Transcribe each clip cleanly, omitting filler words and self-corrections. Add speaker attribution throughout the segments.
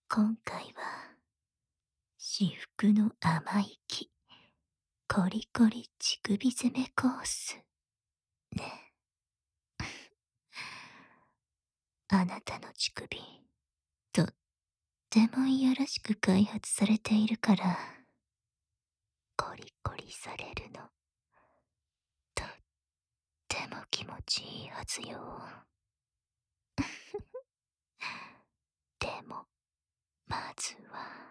Speaker 1: 今回は、至福の甘い木、コリコリ乳首攻めコース。ね。あなたの乳首、とってもいやらしく開発されているから、コリコリされるの、とっても気持ちいいはずよ。でも、まずは、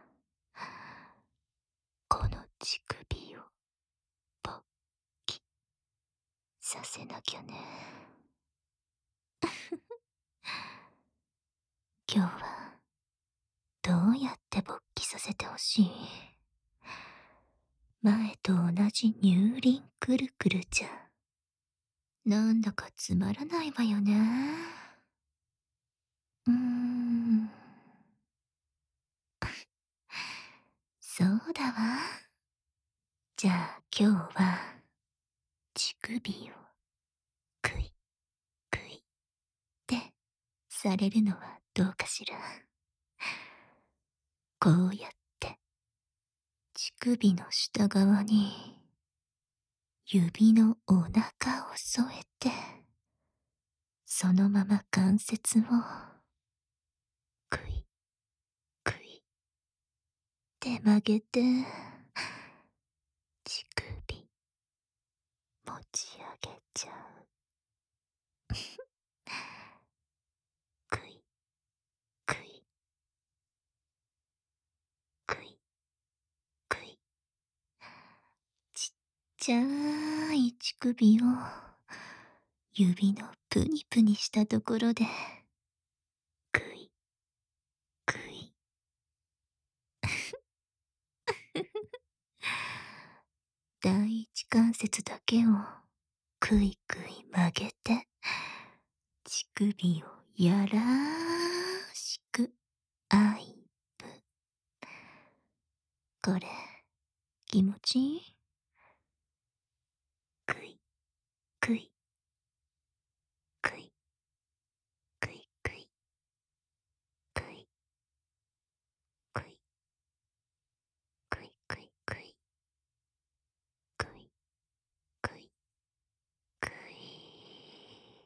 Speaker 1: この乳首を、ポッキ、させなきゃね。今日は、どうやって勃起させてほしい？前と同じ乳輪くるくるじゃ、なんだかつまらないわよね。そうだわ。じゃあ今日は、乳首を、クイ、クイ、ってされるのはどうかしら。こうやって、乳首の下側に、指のお腹を添えて、そのまま関節を、クイ、クイ、って曲げて、乳首、持ち上げちゃう。クイ、クイ、クイ、クイ。ちっちゃい乳首を、指のプニプニしたところで、クイ、クイ。第一関節だけを、クイクイ曲げて、乳首をやらーしく愛ぶ。これ、気持ちいい？クイ、クイ、クイ、クイ、クイ、クイ、クイ、クイ、クイ、クイ、クイ、クイ、クイ。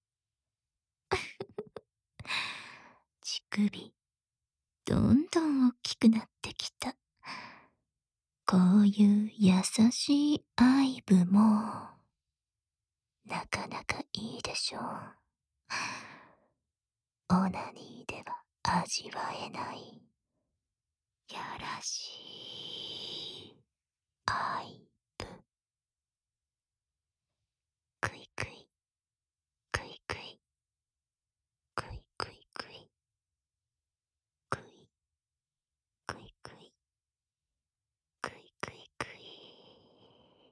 Speaker 1: 乳首、どんどん大きくなってきた。こういう優しい愛撫も、なかなかいいでしょう。オナニーでは味わえない、やらしい愛撫。クイクイ、クイクイ、クイクイクイ、クイ、クイクイ、クイクイクイ。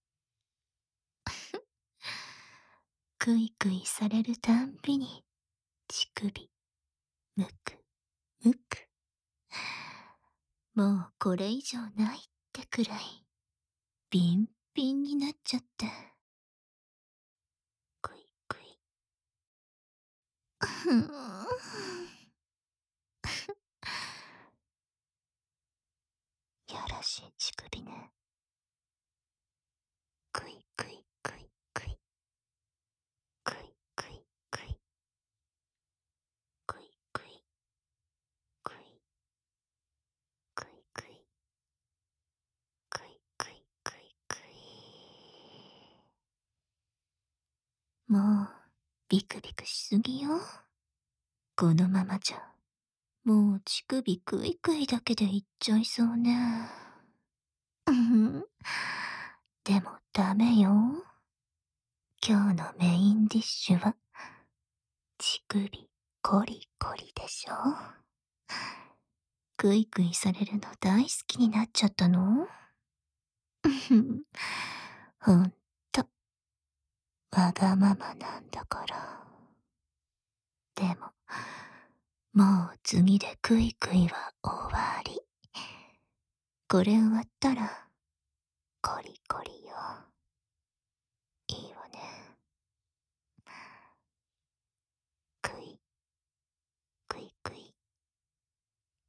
Speaker 1: クイクイされるたんびに、乳首、むく、むく。もうこれ以上ないってくらい、ビンビンになっちゃって。クイクイ。ふん。やらしい乳首ね。クイクイクイクイ。クイクイクイ。クイクイ。クイ。クイクイ。クイクイクイクイ。もう、ビクビクしすぎよ。このままじゃ、もう乳首クイクイだけでいっちゃいそうね。うん。でもダメよ。今日のメインディッシュは、乳首コリコリでしょ。クイクイされるの大好きになっちゃったの？ほんと、わがままなんだから。でも、もう次でクイクイは終わり。これ終わったら、コリコリよ。いいわね。クイ、クイクイ、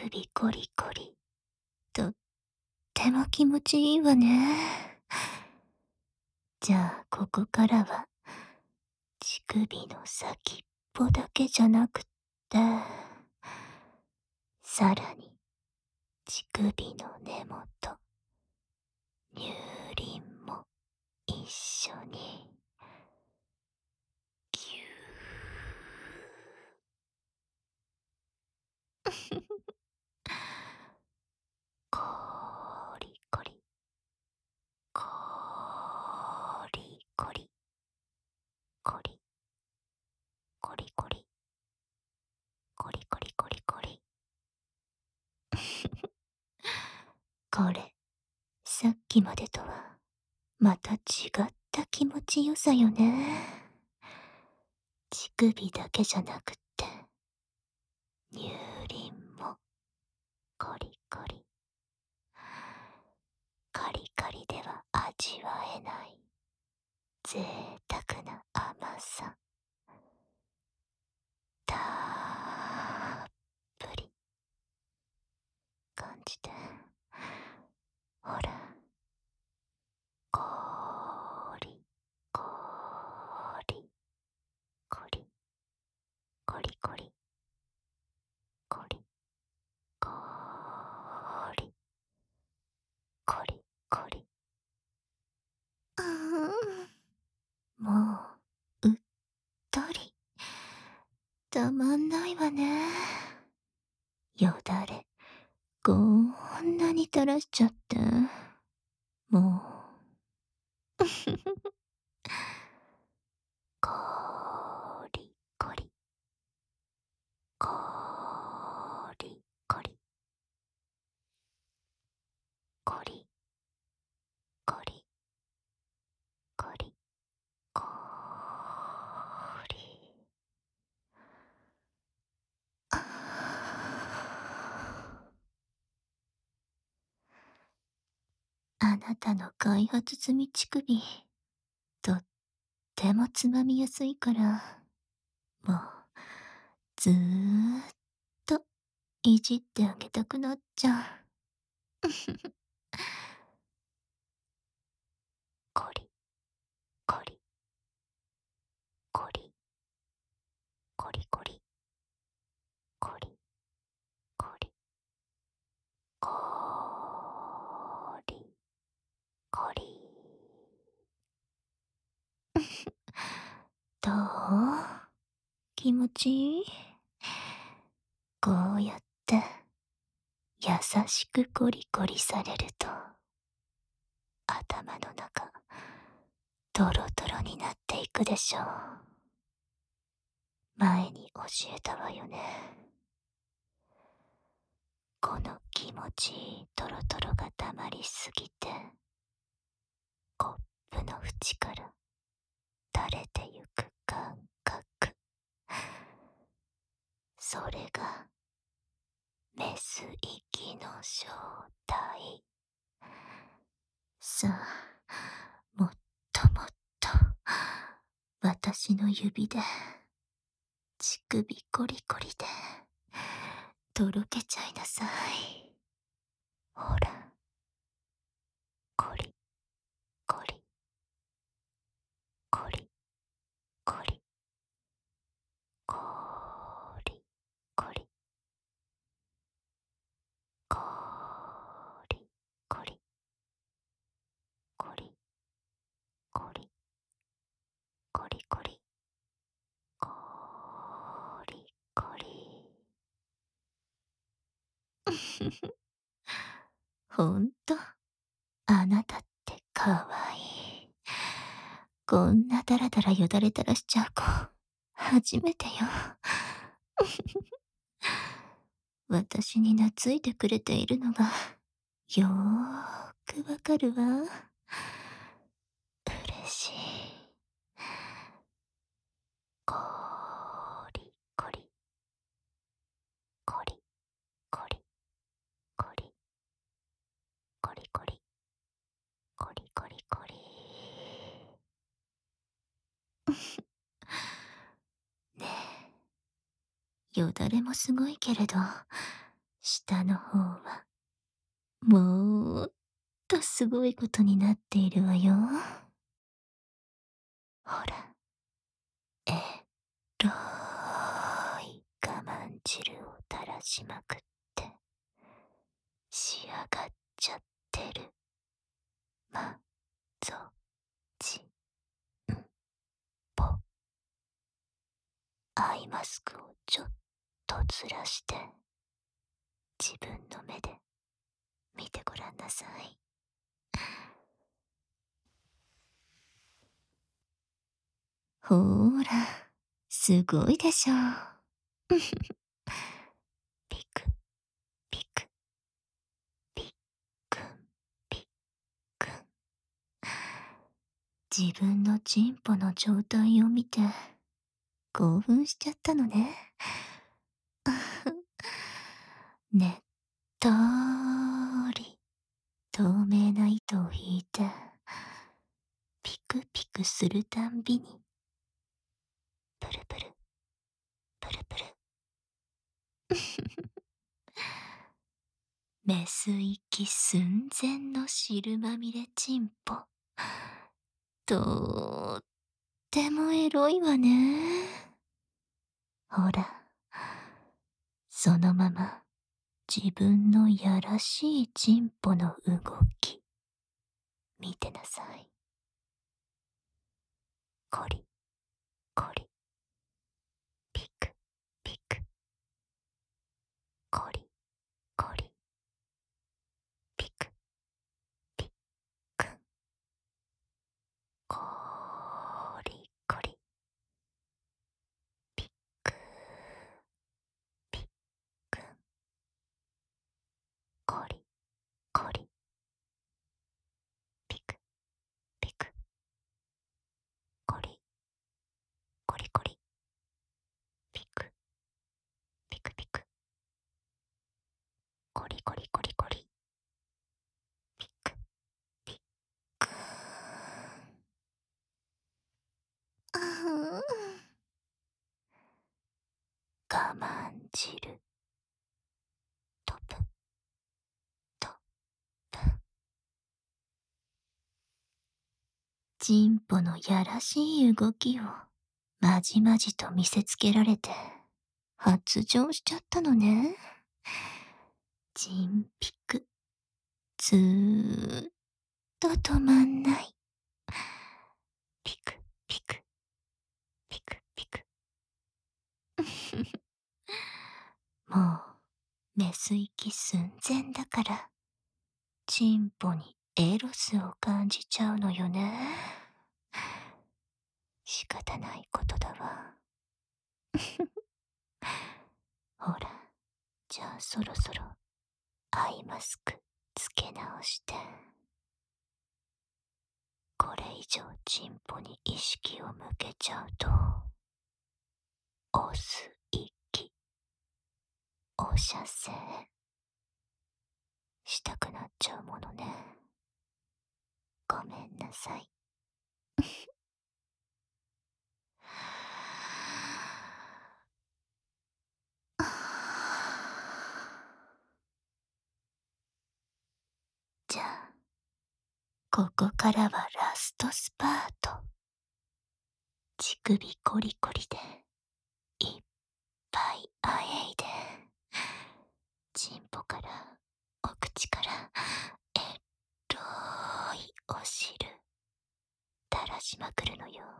Speaker 1: 首コリコリ。とっても気持ちいいわね。じゃあここからは乳首の先っぽだけじゃなくって、さらに乳首の根元、乳輪も一緒にぎゅーこりこりこりこりこりこりこりこりこりこりこり。これさっきまでとはまた違った気持ちよさよね。乳首だけじゃなくって乳輪もコリコリ、カリカリでは味わえない贅沢な甘さ、たっぷり感じて、ほら、こーりこーりこりこりこりこりこーりこりこり。もううっとりたまんないわね。よだれこんなに垂らしちゃって、もうこりこりこりこりこりこりこりこり。あなたの開発済み乳首、とってもつまみやすいから、もうずーっといじってあげたくなっちゃう。コリコリコリコリコリコリコリコリコリ。どう？気持ちいい？こうやって優しくコリコリされると頭の中トロトロになっていくでしょう。前に教えたわよね。この気持ちいいトロトロが溜まりすぎて、コップの縁から垂れてゆく感覚。それがメス息の正体。さあ、もっともっと私の指で乳首コリコリでとろけちゃいなさい。ほら、コリコリコリコリコリコリコリコリコリコリコリコリコリコリ。ほんと、あなたってかわいい。こんなダラダラよだれ垂らしちゃう子、初めてよ。私に懐いてくれているのが、よーくわかるわ。嬉しい。こりこり、こりこり、こりこりこり、こりこりこり。ねえ、よだれもすごいけれど、 下の方は、もっとすごいことになっているわよ。ほら、えろい我慢汁を垂らしまくって、仕上がっちゃってる。ま、ぞ、ち、ん、ぽ。アイマスクをちょっとずらして、自分の目で見てごらんなさい。ほーら、すごいでしょ。ピク、ピク、ピックン、ピックン。自分のチンポの状態を見て、興奮しちゃったのね。ねっとーり、透明な糸を引いて、ピクピクするたんびに、プルプル、プルプル。メス息寸前の汁まみれチンポ。とってもエロいわね。ほら、そのまま自分のやらしいチンポの動き、見てなさい。コリ、コリ、ピク、ピク、コリ、コリ、ピク、ピックン、コリ、コリ、ピック、ピックン、コリ、コリ、ピク、ピク、コリ、コリコリ、ピク、ピクピク、コリコリコリコリ、ピク、ピック。あー我慢汁、トプ、トプ。チンポのやらしい動きをまじまじと見せつけられて発情しちゃったのね。チンピク、ずーっと止まんない。ピクピク、ピクピク。もうメス息寸前だから、チンポにエロスを感じちゃうのよね。仕方ないことだわ。ほら、じゃあそろそろアイマスクつけ直して。これ以上チンポに意識を向けちゃうと、押す息、お射精したくなっちゃうものね。ごめんなさい。じゃあ、ここからはラストスパート。乳首コリコリで、いっぱいあえいで、チンポから、お口から、えっろいお汁、垂らしまくるのよ。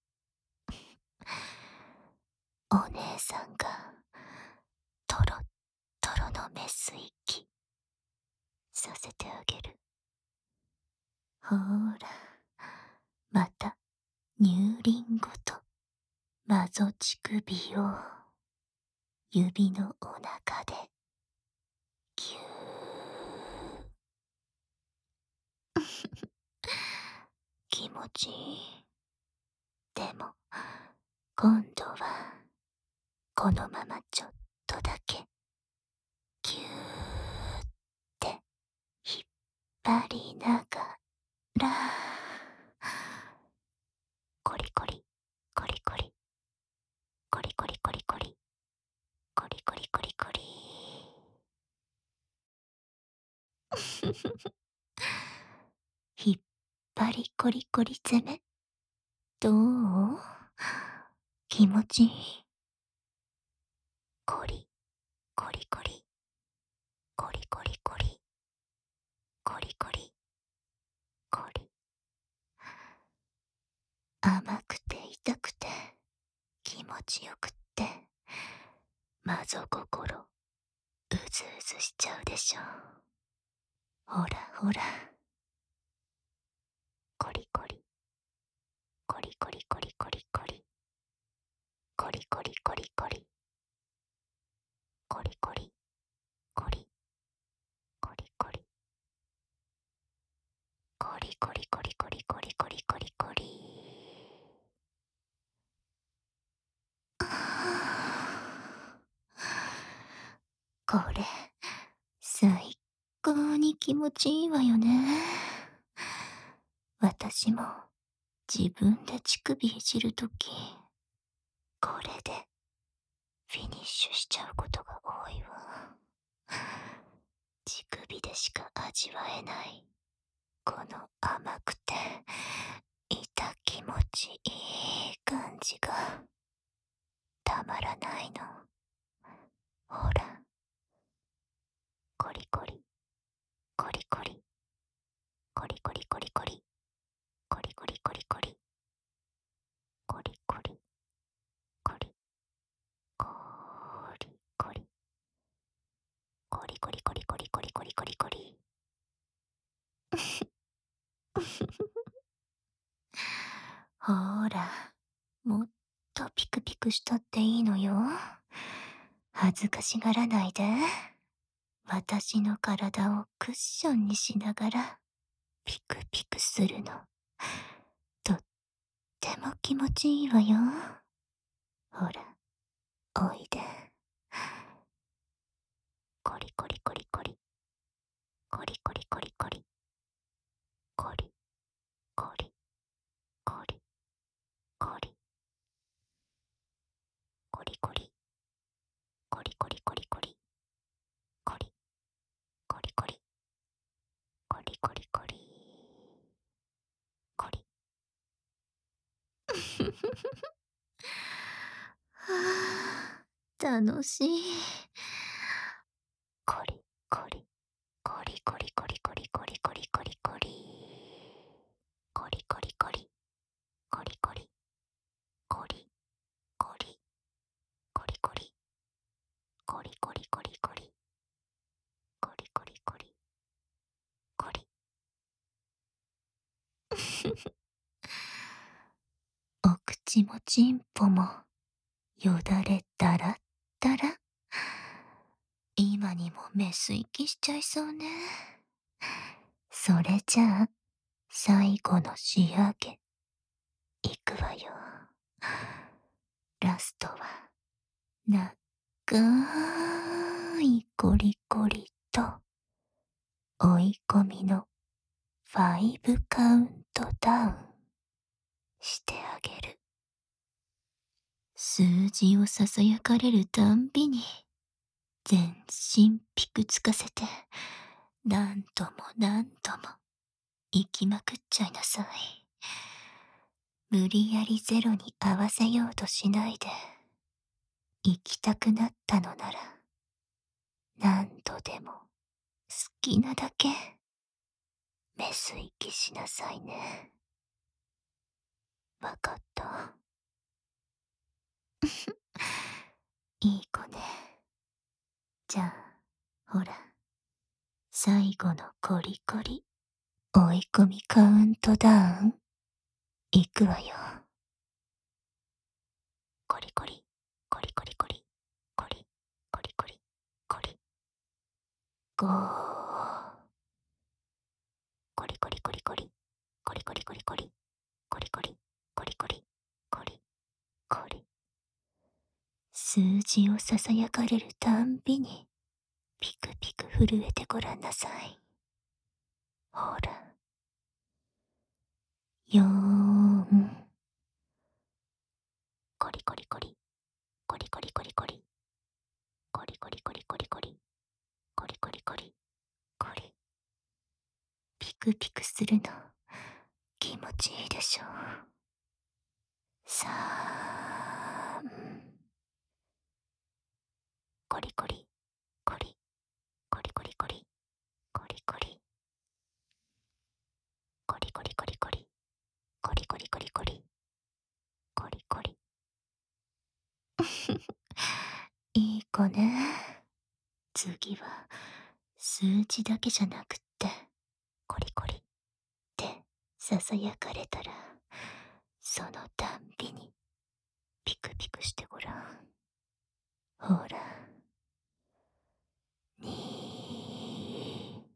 Speaker 1: お姉さんが、トロットロのメス息、させてあげる。ほーら、また、乳輪ごと、マゾ乳首を、指のお腹で、ぎゅー。気持ちいい。でも、今度は、このままちょっとだけ、ぎゅーって引っ張りながら、コリコリ、コリコリ、コリコリコリコリ、コリコリコリコリ。 ひっぱりコリコリ攻め、どう？気持ちいい？コリ、コリコリ、コリコリコリ、コリコリ、コリ。甘くて痛くて、気持ちよくって、まぞ心、うずうずしちゃうでしょ。ほらほら、コリコリ、コリコリコリコリコリ、コリコリコリコリ、コリコリ、コリ、コリコリ、コリコリコリコリコリコリコリコリ。これ、最高に気持ちいいわよね。私も自分で乳首いじるとき、これでフィニッシュしちゃうことが多いわ。乳首でしか味わえないこの甘くて痛気持ちいい感じがたまらないの。ほら、コリコリ、コリコリ、コリコリコリコリ、コリコリコリコリ、コリコリ、コリ、コリコリ、コリコリコリコリコリコリコリコリ。ほーら、もっとピクピクしたっていいのよ。恥ずかしがらないで。私の体をクッションにしながらピクピクするの。とっても気持ちいいわよ。ほら、おいで。コリコリコリコリ、コリコリコリコリ、コリ、コリ、コリ、コリ、コリコリ、コリコリコリコリ、コリ、コリコリ、コリコリコリ、コリ。はあ、楽しい。コリ、コリ、コリコリコリコリコリコリコリコリ、コリコリコリ、コリコリ、コリ、コリ、コリコリ、コリコリコリコリ、コリコリコリ、コリ。お口もちんぽもよだれだらだら。今にもメス息しちゃいそうね。それじゃあ最後の仕上げいくわよ。ラストは長いコリコリと追い込みの5カウントダウンしてあげる。数字をささやかれるたんびに全身ピクつかせて何度も何度も行きまくっちゃいなさい。無理やりゼロに合わせようとしないで、行きたくなったのなら何度でも好きなだけメス息しなさいね。わかった？いい子ね。じゃあほら、最後のコリコリ追い込みカウントダウンいくわよ。コリコリ、コリコリコリ、コリ、コリコリ、コリ、ゴー。コリコリコリコリ、コリコリコリコリ、コリコリ、コリコリ、コリ、コリ。数字をささやかれるたんびに、ピクピク震えてごらんなさい。ほら。4、コリコリコリ、コリコリコリコリ、コリコリコリコリコリ、コリコリコリ、コリ。 ピクピクするの気持ちいいでしょ。さあ、コリコリ、コリ、コリコリコリ、コリコリ、コリコリコリコリ、コリコリコリコリ、コリコリ。いい子ね。次は数字だけじゃなくって、コリコリってささやかれたら、そのたんびにピクピクしてごらん。ほら、に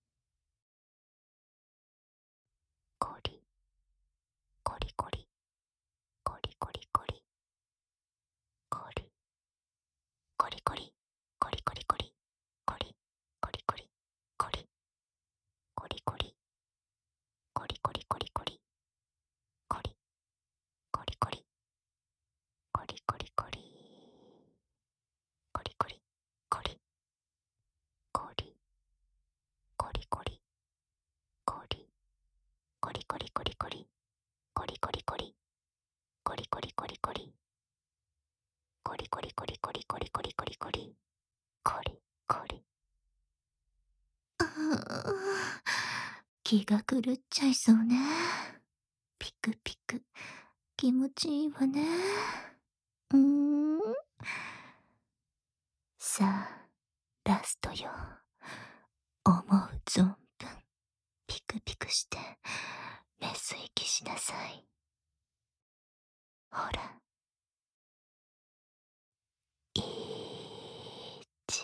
Speaker 1: コリ、コリコリ、コリコリコリ、コリ、コリコリ、コリコリコリ、コリ、コリコリ、コリ、コリコリ、コリコリコリコリ、コリ、コリコリ、コリコリコリ、コリコリ、コリ、コリ、コリコリ、コリ、コリコリコリコリ、コリコリコリ、コリコリコリコリ、コリコリコリコリコリコリコリコリ、コリコリ。ああ、気が狂っちゃいそうね。ピクピク、気持ちいいわね。うーん。さあ、ラストよ。思う存分、ピクピクして、メス息しなさい。ほら。1、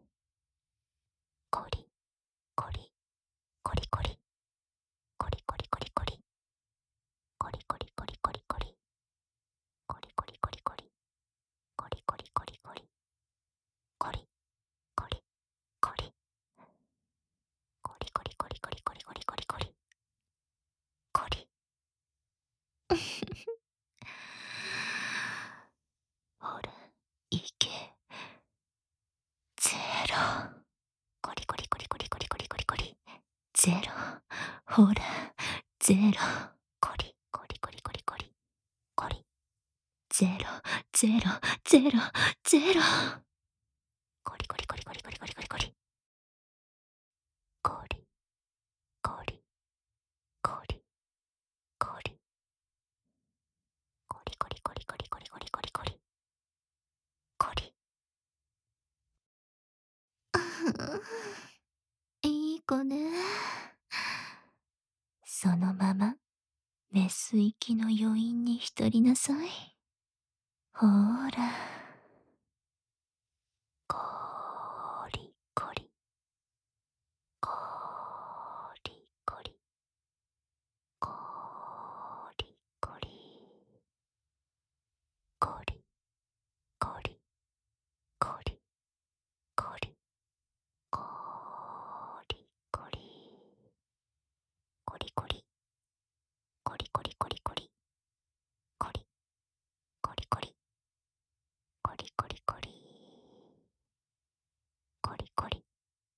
Speaker 1: コリ、コリ、コリコリ、コリコリコリコリ、コリコリコリコリコリ、コリコリコリコリ、コリコリコリコリ、コリ、コリ、コリ、コリコリコリコリコリコリコリコリ、コリ。ほら、いけ。ゼロ。コリコリコリコリコリコリコリコリ。ゼロ。ほら、ゼロ。コリ、コリコリコリコリ。コリ。ゼロ、ゼロ、ゼロ、ゼロ。コリコリコリコリコリコリコリコリ。コリ、コリ、コリ、コリ。コリコリコリコリコリコリコリコリ。コリ。いい子ね。そのまま、メス息の余韻に浸りなさい。ほーら。コリコリ、コリコリ、コリコリ、コリコリ、コリコリ、コリコリ、コリコリ、コリコリコリコリ、コリコリコリ、コリコリコリ、コリコリ。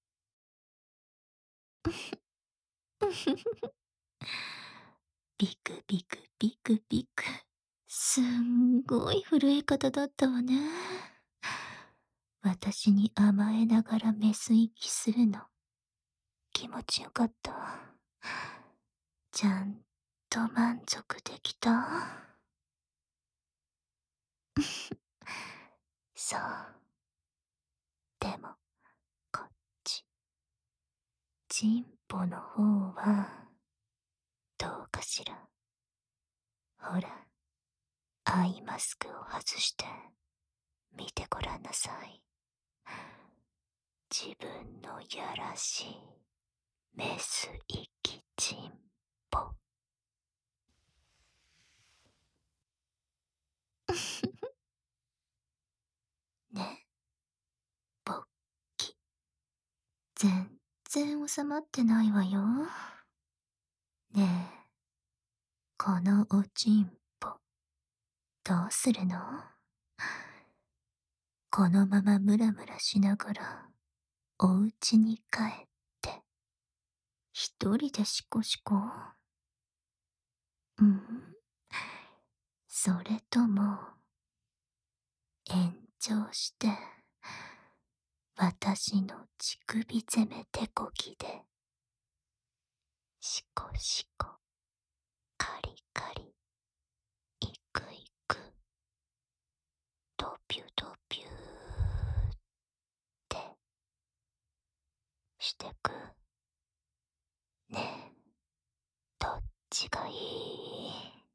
Speaker 1: ビクビクビクビク。すんごい震え方だったわね。私に甘えながらメス息するの。気持ちよかった。ちゃんと満足できた？そう。でも、こっち。チンポの方は、どうかしら。ほら、アイマスクを外して、見てごらんなさい。自分のやらしい、メス息チンポ。ね、ポッキ。全然収まってないわよ。ねえ、このおちんぽ、どうするの？このままムラムラしながら、お家に帰って、一人でシコシコ？うん？それとも、延長して、私の乳首攻め手こぎで、シコシコ、カリカリ、イクイク、ドピュドピューってしてく？ねえ、どっちがいい？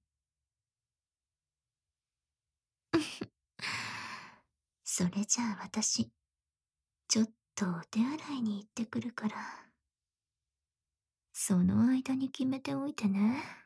Speaker 1: それじゃあ私、ちょっとお手洗いに行ってくるから、その間に決めておいてね。